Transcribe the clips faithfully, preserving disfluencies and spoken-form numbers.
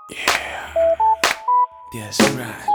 Yeah, that's right.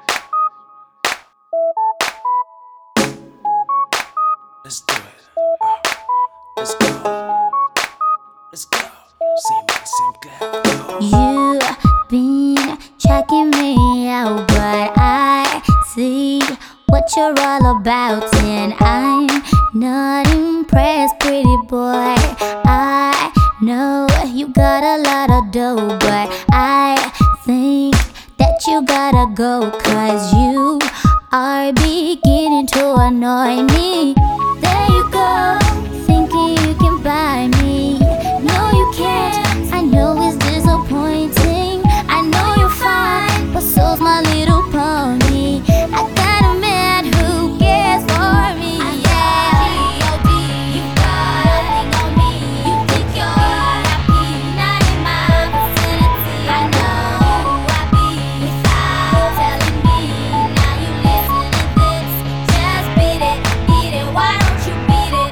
Let's do it. Uh, let's go. Let's go. See me, Sinclair. You've been checking me out, but I see what you're all about, and I'm not impressed, pretty boy. I know you got a lot of dough, but I think that you gotta go, 'cause you are beginning to annoy me. There you go, thinking you can buy me. No, you can't. I know it's disappointing. I know you're fine, but so's my little pony. I got a man who cares for me. Yeah, G O D, you got nothing on me. You think you're happy, not in my vicinity. I know I be without telling me. Now you listen to this. Just beat it, beat it. Why don't you beat it?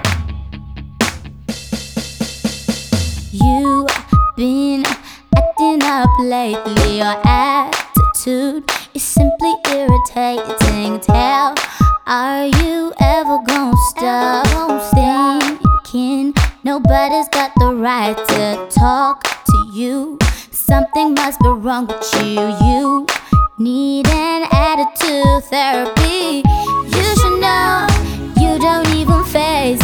You've been acting up lately. Your attitude is simply irritating. Tell, are you ever gonna stop thinking nobody's got the right to talk to you? Something must be wrong with you. You need an attitude therapy. You should know you don't even face